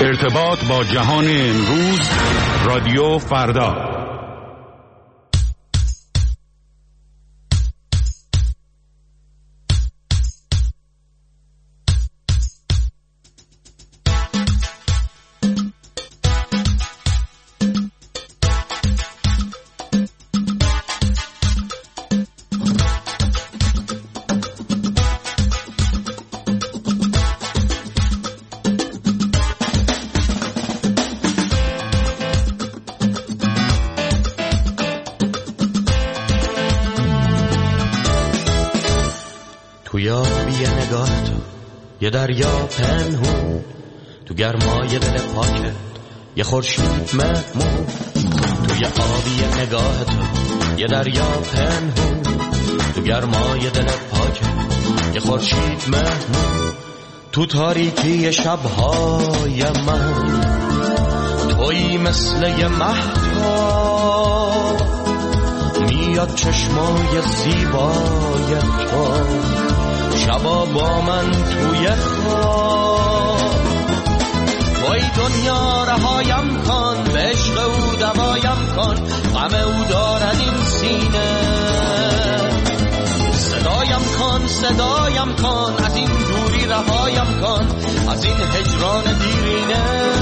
ارتباط با جهان امروز، رادیو فردا. یه دریا پنهون تو گرمای دل پاکت، یه خورشید مهمون توی آبی نگاه تو. یه دریا پنهون تو گرمای دل پاکت، یه خورشید مهمون تو تاریکی شبهای من. تویی مثل یه مهتاب، میاد چشمای زیبای تو. شبا با من توی خواب، توی دنیا رهایم کن، به عشق او دوایم کن، غم او دارد این سینه. صدایم کن، از این دوری رهایم کن، از این هجران دیرینه.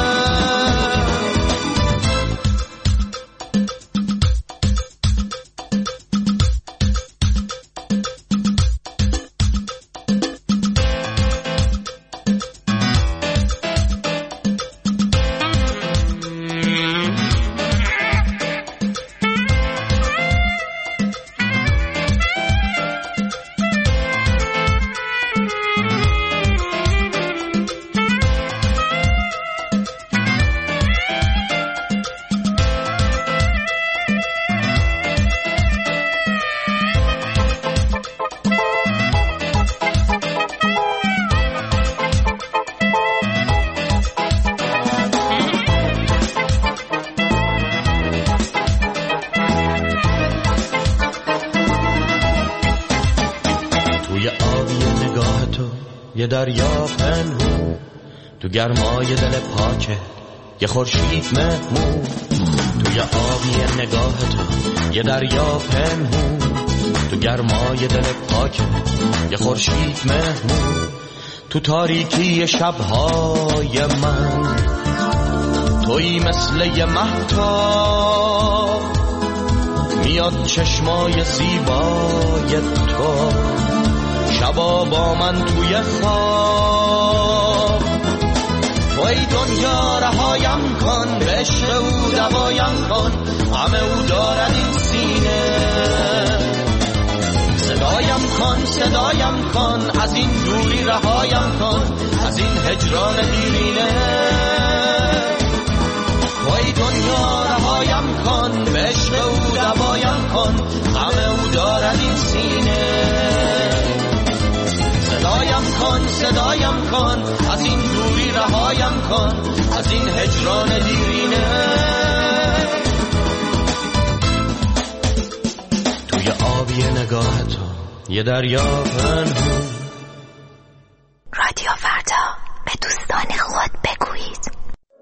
یه دریا پنهون تو گرمای دل پاکت، یه خورشید مهمون توی آبی نگاه تو. یه دریا پنهون تو گرمای دل پاکت، یه خورشید مهمون تو تاریکی شبهای من. تویی مثل یه مهتاب، میاد چشمای زیبای تو. شبا با من توی خواب، توی دنیا رهایم کن، به عشق او دوایم کن، غم او دارد این سینه. صدایم کن، از این دوری رهایم کن، از این هجران دیرینه. توی دنیا رهایم کن، به عشق او دوایم کن، غم او دارد این سینه. صدایم کن، از این دوری رهایم کن، از این هجران دیرینه. توی آبی نگاه تو، یه دریا پنهون. رادیو فردا، به دوستان خود بگویید.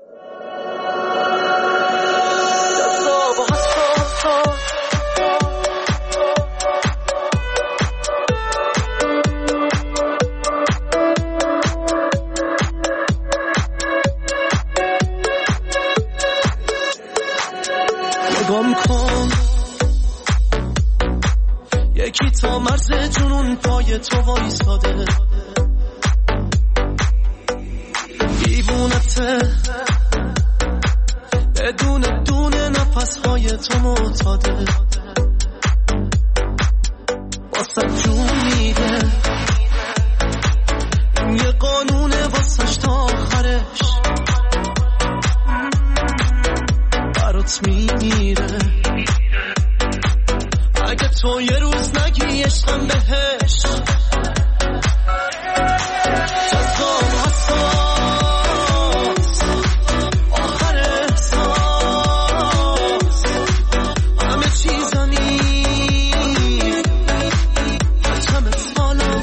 یکی تا مرز جنون پای تو وایساده، دیوونته بدون دونه نفسهای تو معتاده. واسه جون میده، این یه قانونه واسش تا آخرش، برات میمیره. اگه تو یه روز نگی عشقم بهش، جذاب حساس آخر احساس، همه چیزمی همه حالات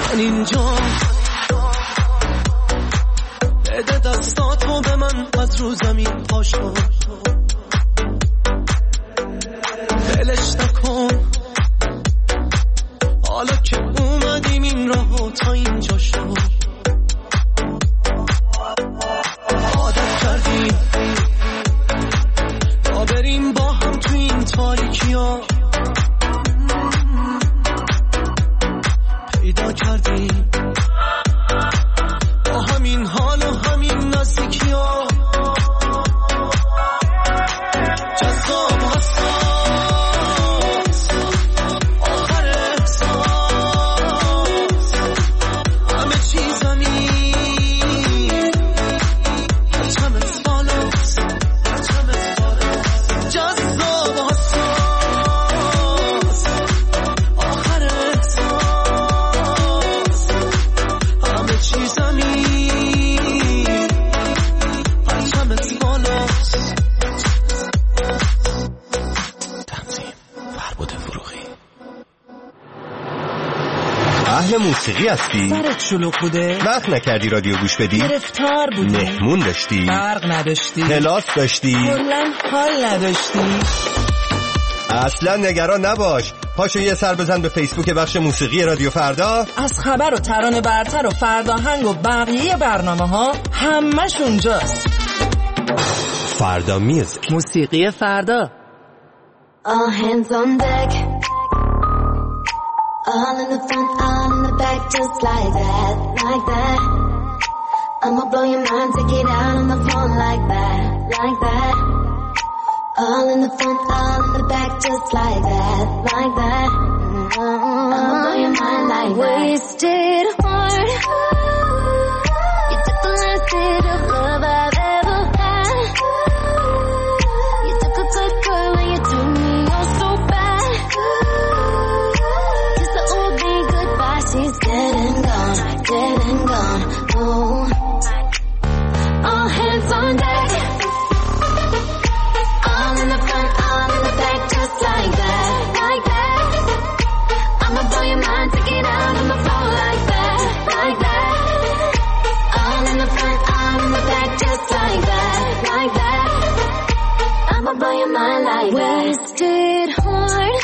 من اینجا بده دستاتو به من از رو زمین پاشو بلش نکن حالا که اومدیم این راهو تا اینجا شو عادت کردیم تا بریم با هم تو این تاریکی ها پیدا کردیم با همین حال و همین نزدیکی ها جذاب حساس آخر احساس همه چی زمین هرچم سالاست جذاب حساس آخر احساس همه چی زمین هرچم سالاست. تنظیم فربود فروغی. اهل موسیقی هستی؟ برات شلوغ بوده؟ وقت نکردی رادیو گوش بدی؟ گرفتار بودی؟ مهمون داشتی؟ برق نداشتی؟ کلاس داشتی؟ کلاً حال نداشتی؟ اصلا نگران نباش، پاشو یه سر بزن به فیسبوک بخش موسیقی رادیو فردا. از خبر و ترانه برتر و فرداهنگ و بقیه برنامه ها همش اونجاست. فردا میوزیک، موسیقی فردا. All hands on deck. All in the front, all in the back, just like that, like that. I'ma blow your mind, take it out on the phone like that, like that. All in the front, all in the back, just like that, like that. I'ma blow your mind like that. Wasted heart. You took the last bit of love I've ever had. You took a good girl and you took me oh so bad. Kiss the old me goodbye, she's dead and gone, dead and gone. Oh, all hands on deck. All in the front, all in the back, just like that, like that. I'ma blow your mind, take it out on the floor like that, like that. All in the front, all in the back, just like that, like that. I'ma blow your mind like that. Wasted heart.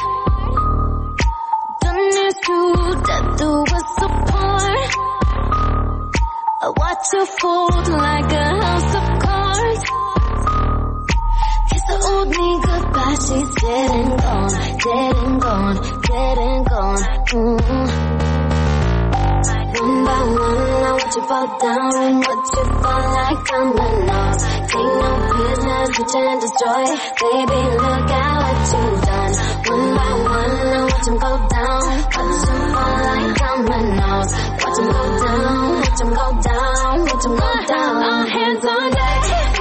Done this to death do us apart. I watch you fold like a house of cards. Kiss the old me goodbye, she's dead and gone, dead and gone, dead and gone. One by one, I watch you fall down and watch you fall like dominoes. Take no prisoners, reach and destroy. Baby, look at what you've done. One by one, I watch them go down, watch them fall like dominoes. Watch them go down, watch them go down, watch them go down. All hands on deck.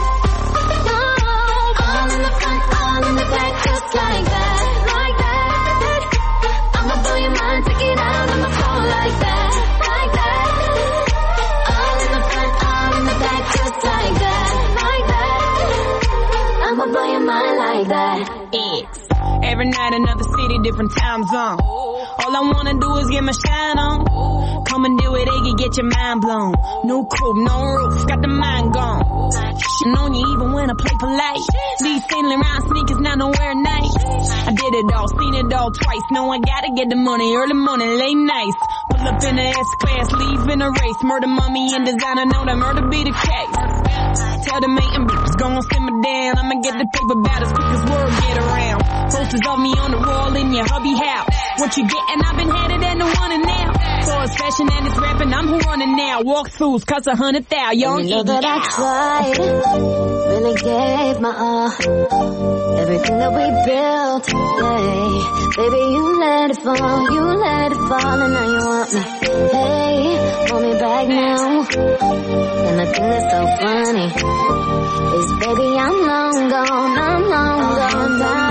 All in the front, all in the back, just like that, like that. I'ma blow your mind, take it out on the floor like that, like that. All in the front, all in the back, just like that, like that. I'ma blow your mind like that. Every night another city, different time zone. All I wanna do is get my shine on. Come and do it, Iggy, get your mind blown. No coat, no roof, got the mind gone. Shitting on you even when I play polite. These sailing around sneakers, not nowhere nice. I did it all, seen it all twice. No, I gotta get the money, early morning, late nights. Pull up in the S-Class, leave in a race. Murder, mummy, and designer, know that murder be the case. Tell the mating bitches, gon' simmer down. I'ma get the paper about as quick as word get around. Posters of me on the wall in your hubby house. What you gettin'? I've been headed and the one and now. So it's fashion and it's rapping, I'm who running now. Walkthroughs cost 100,000. Young you know that I tried, really gave my all. Everything that we built, yeah. Baby, you let it fall, and now you want me. Hey, want me back now. And the thing that's so funny is, baby, I'm long gone now.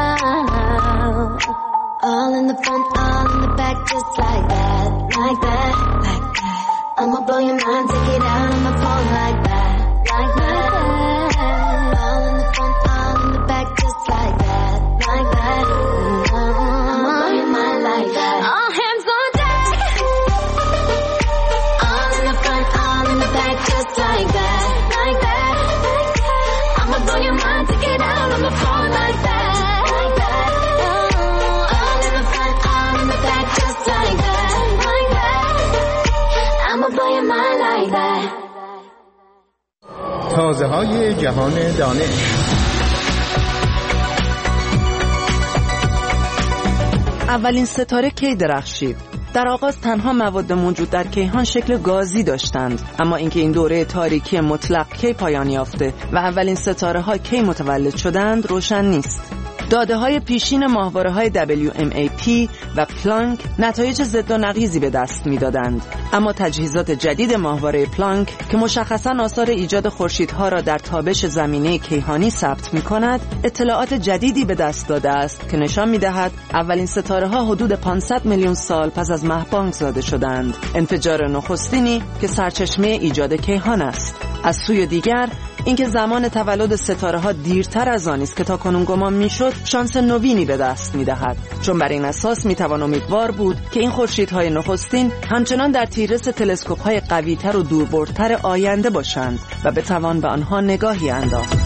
All in the front, all in the back, just like that, like that, like that. I'ma blow your mind, take it out on the phone like that, like that. All in the front, all in the back, just like that, like that. I'ma blow your mind like that. All hands on deck. تازه‌های جهان دانش. اولین ستاره کی درخشید؟ در آغاز تنها مواد موجود در کیهان شکل گازی داشتند، اما اینکه این دوره تاریکی مطلق کی پایان یافته و اولین ستاره ها کی متولد شدند روشن نیست. داده های پیشین ماهواره های WMAP و پلانک نتایج ضد و نقیضی به دست می دادند، اما تجهیزات جدید ماهواره پلانک که مشخصاً آثار ایجاد خورشیدها را در تابش زمینه کیهانی ثبت می کند، اطلاعات جدیدی به دست داده است که نشان می دهد اولین ستاره ها حدود 500 میلیون سال پس از مه‌بانگ زاده شدند، انفجار نخستینی که سرچشمه ایجاد کیهان است. از سوی دیگر اینکه زمان تولد ستاره ها دیرتر از آنی است که تاکنون گمان میشد شانس نوینی به دست میدهد، چون بر این اساس میتوان امیدوار بود که این خورشیدهای نخستین همچنان در تیررس تلسکوپ های قویتر و دوربردتر آینده باشند و بتوان به آنها نگاهی انداخت.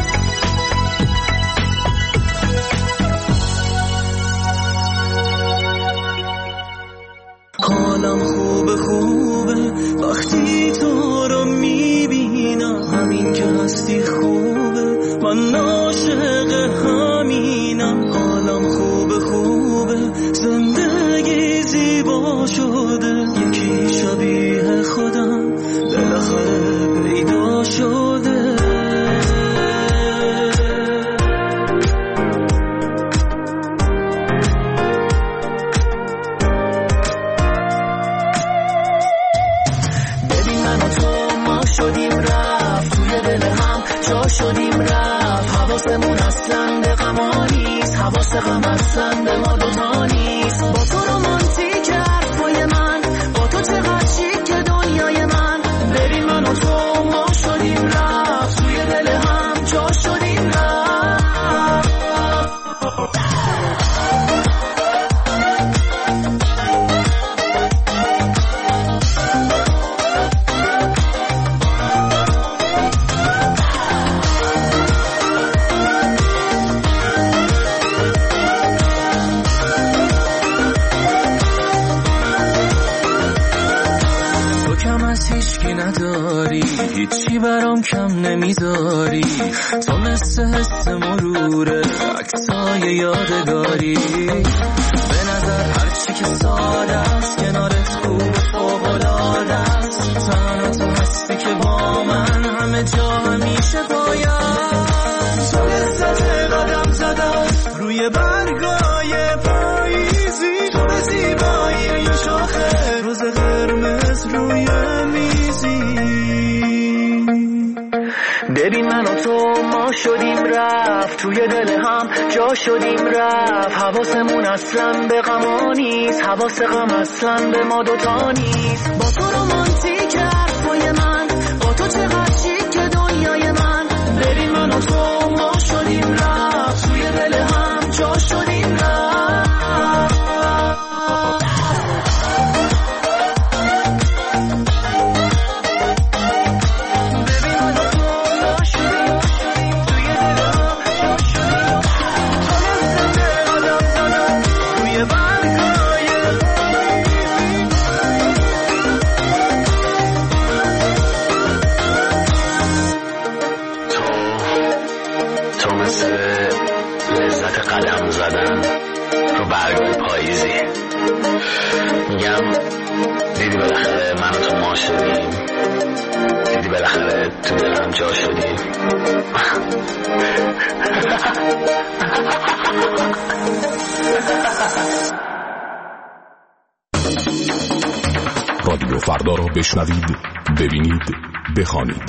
حالم خوبه وقتی تو رو میبینم، همین که هستی خوبه، من عاشق همینم. حالم خوبه زندگی زیبا شده، یکی شبیه خودم بالاخره پیدا شده. شدیم رفت حواسمون اصلا به غما نیست، حواس غم اصلا به ما دوتا نیست. با تو رومانتیک حرفای من، با تو چقدر شیک که دنیای من. بریم من و تو ما شدیم رفت، توی دل هم جا شدیم رفت. هیچی برام کم نمیذاری، تو مثل حس مروره عکسای یادگاری. به نظر هرچی که ساده است کنارت خوب فوق‌العاده است. تنها تو هستی که با من همه جا همیشه باید. تو لذت قدم زدم روی برگای پاییزی، تو به زیبایی یه شاخه روز قرمز روی میزی. ببین من و تو ما شدیم رفت، توی دل هم جا شدیم رفت. حواسمون اصلا به غما نیست، حواس غم اصلا به ما دوتا نیست. با تو رومانتیک حرفای من، با تو چقدر شیک که دنیای من. ببین من و تو ما شدیم رفت، توی دل هم جا شدیم رفت. میگم دیدی بالاخره من و تو ما شدیم، دیدی بالاخره تو دلم جا شدیم. رادیو فردا رو بشنوید، ببینید، بخوانید.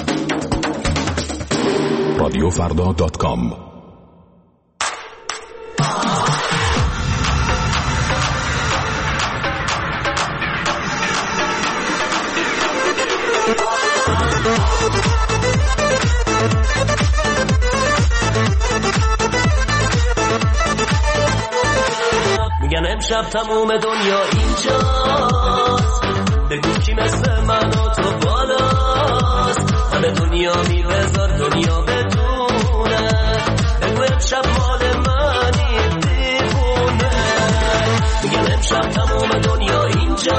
radiofrda.com. میگن امشب تموم دنیا اینجاست، بگو کی مثل من و تو بالاست. همه دنیا میبذار دنیا بدونه، بگو امشب مال منی دیوونه. میگن امشب تموم دنیا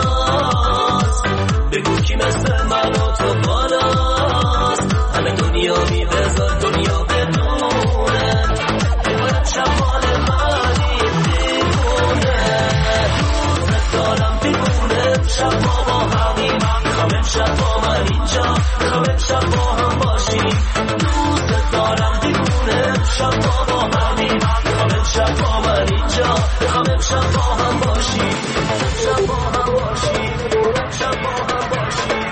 اینجاست، بگو کی مثل من و تو بالاست. همه دنیا امشب با همیم، میخوام امشب با من اینجا، میخوام امشب با هم باشیم. دوست دارم دیوونه، امشب با همیم، میخوام امشب با من اینجا، میخوام امشب با هم باشیم. امشب با هم باشیم، امشب با هم باشیم.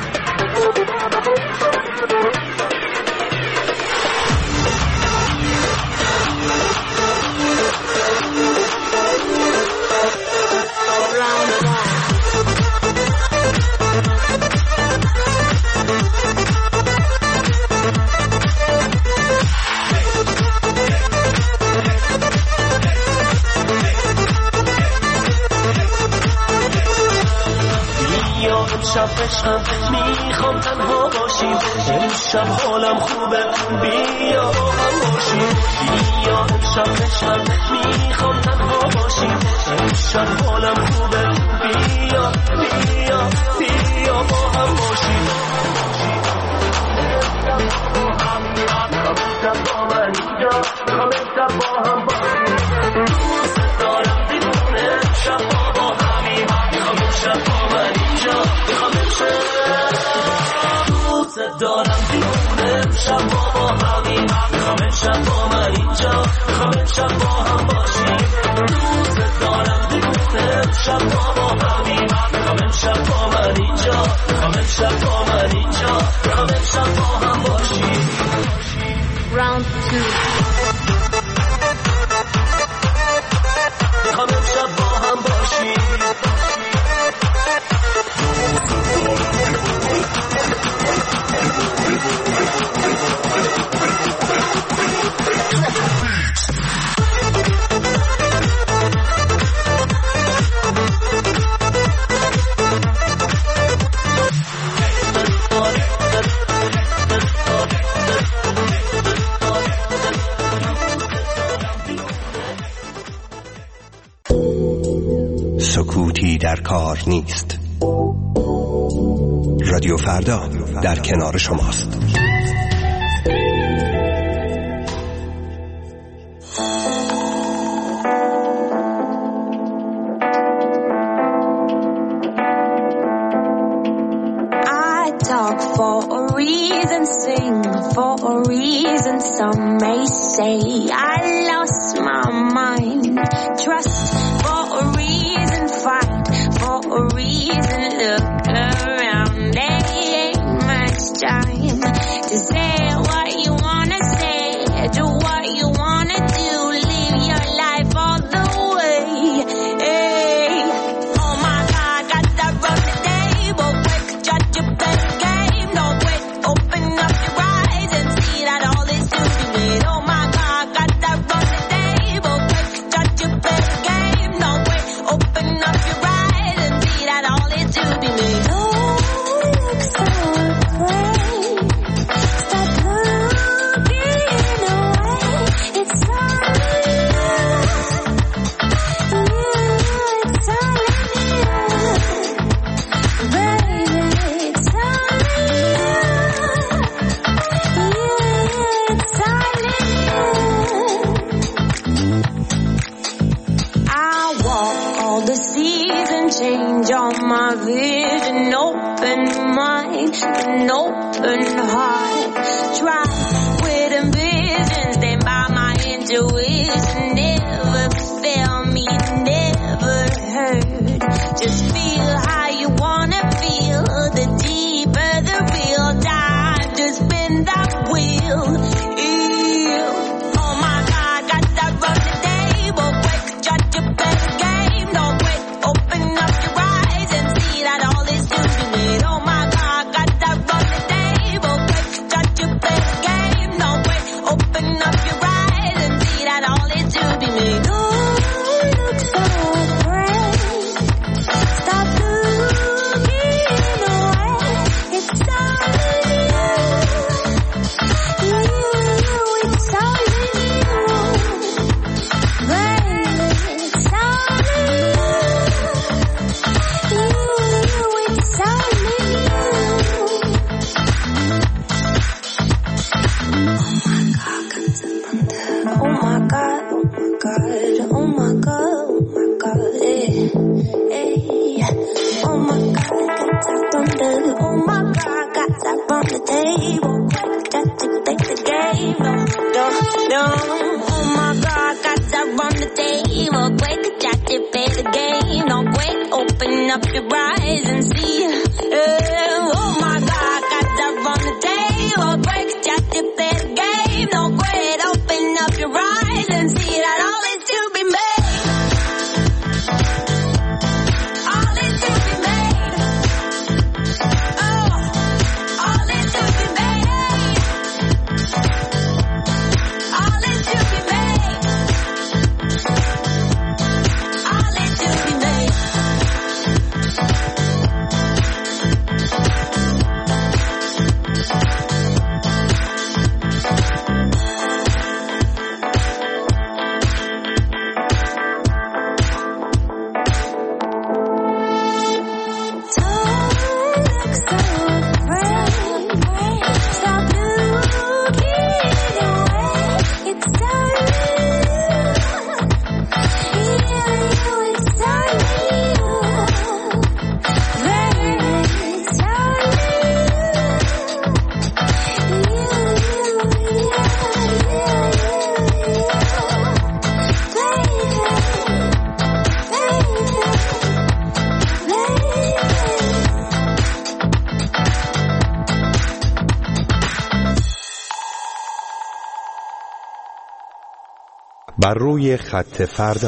امشب عشقم میخوام تنها باشیم، امشب حالم خوبه بیا با هم باشیم. بیا امشب عشقم میخوام تنها باشیم، امشب حالم خوبه بیا بیا بیا با هم باشیم. امشب با من اینجا، امشب با هم باشیم. دوست دارم دیوونه، امشب با همیم، امشب با من اینجا، دوست دارم دیوونه، امشب با همیم، میخوام امشب با من اینجا، میخوام امشب با هم باشیم. دوست دارم دیوونه، امشب با همیم، میخوام امشب با من اینجا، میخوام امشب با من اینجا، میخوام امشب با هم باشیم. Round 2. میخوام امشب با هم باشیم. سکوتی در کار نیست. رادیو فردا در کنار شماست. I talk for a reason, sing for a reason. Some may say I lost my mind. Trust for a reason, fight for a reason. Look around, there ain't much time to say what you wanna say, do what you wanna do, live your life all the way. Hey. Oh my God, got that run the table, quick, judge your best game. Don't wait, open up your eyes and see that all is to be made. Oh my God, got that run the table, quick, judge your best game. Don't wait, open up your eyes and see that all is to be made. Oh, look so great. Stop looking away. It's all in you. It's all in you. Baby, it's all in you. It's all in you. I walk all the seasons, change all my vision, open mind, an open heart. Try with ambition, stand by my intuition. Never fail me, never hurt. Just feel how you wanna feel. The deeper the real dive, just spin that wheel. Ew. Oh my God, got that run the table, quick, judge your best game. Don't wait, open up your eyes and see that all is to be made. Oh my God, got that run the table, quick, judge your best game. Don't wait, open up your eyes and see that wonder, oh my God, got that from the table. Just to take the game, no. Oh my God, got that from the table. Quick, just to play the game. No, quick, open up your eyes and see. Oh my God, got that from the table. Quick, just to play the game. No, quick, open up your eyes and see that all is to be made. بر روی خط فردا.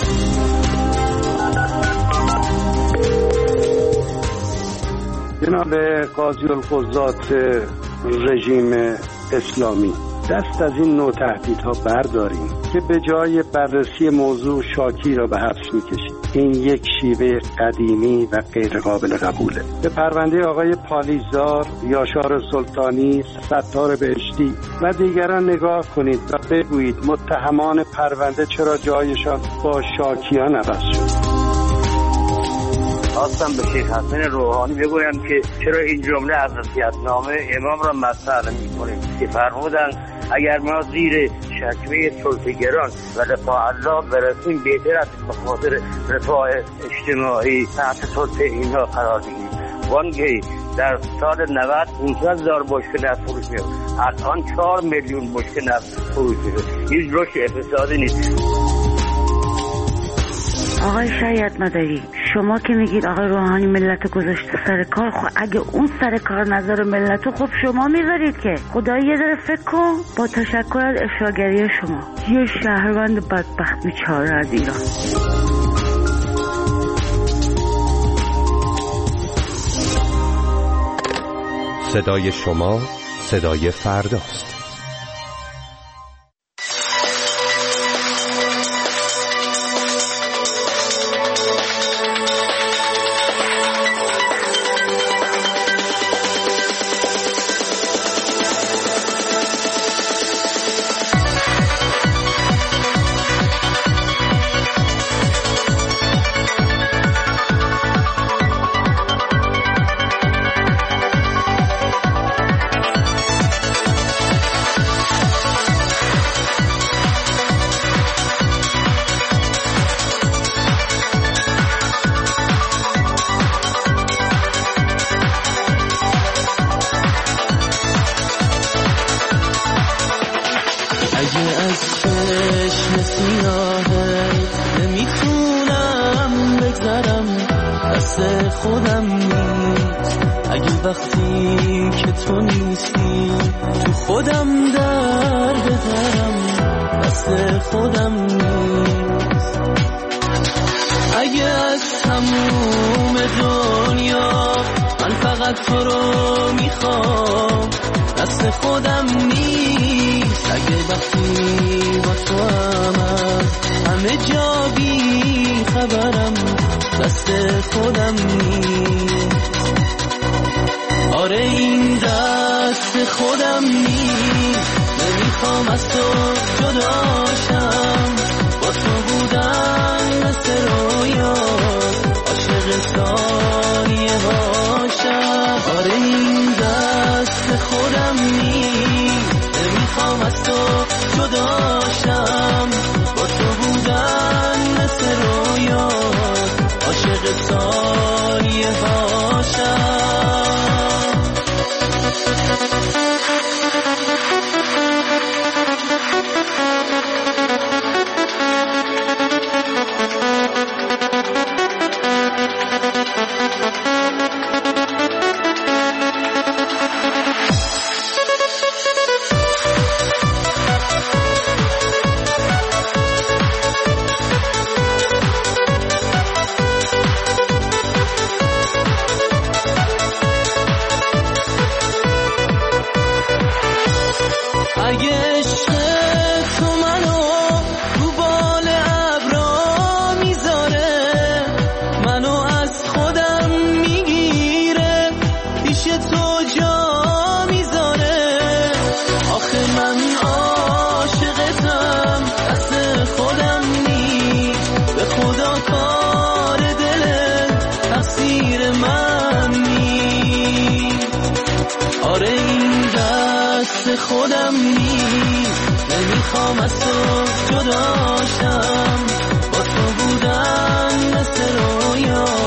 جناب قاضی القضات رژیم اسلامی، دست از این نوع تهدیدها برداریم که به جای بررسی موضوع شاکی را به حبس می‌کشید. این یک شیوه قدیمی و غیر قابل قبوله. به پرونده آقای پالیزار، یاشار سلطانی، ستار بهشتی و دیگران نگاه کنید و بگویید متهمان پرونده چرا جایشان با شاکیان عوض شد. خواستم به شیخ حسن روحانی بگویم که چرا این جمله از وصیت‌نامه امام را مطرح می‌کنیم که فرمودند اگر ما زیر شکوه سلطه‌گران و رفاه الله برسیم بهتر است به خاطر رفاه اجتماعی تحت سلطه اینها قرار بگیریم. وانگهی در سال 90 500,000 بشکه نفت فروش می‌شد، الان 4 میلیون بشکه نفت فروش می‌شد. هیچ رشد اقتصادی نیست. آقای شریعت مداری، شما که میگید آقای روحانی ملت گذاشته سر کار، خب اگه اون سر کار نظر ملت، خب شما میذارید که. خدایی یه ذره فکر کن. با تشکر از افشاگری شما، یه شهروند بدبخت بیچاره از ایران. صدای شما صدای فرداست. خودم نیست. اگه وقتی که تو نیستی تو خودم در بذارم، دست خودم نیست. اگه از تموم دنیا من فقط تو رو میخوام، دست خودم نیست. اگه وقتی با تو هم همه جا بی خبرم، دست خودم نیست. آره این دست خودم نیست. نمیخوام از تو جداشم، با تو بودن مثل رویات، عاشق ثانیه هاشم. آره این دست خودم نیست. نمیخوام از تو جداشم، با تو بودن مثل رویات، عاشق ثانیه هاشم. مثل خودم نیست، نمیخوام از تو جداشم، با تو بودن مثل رویا.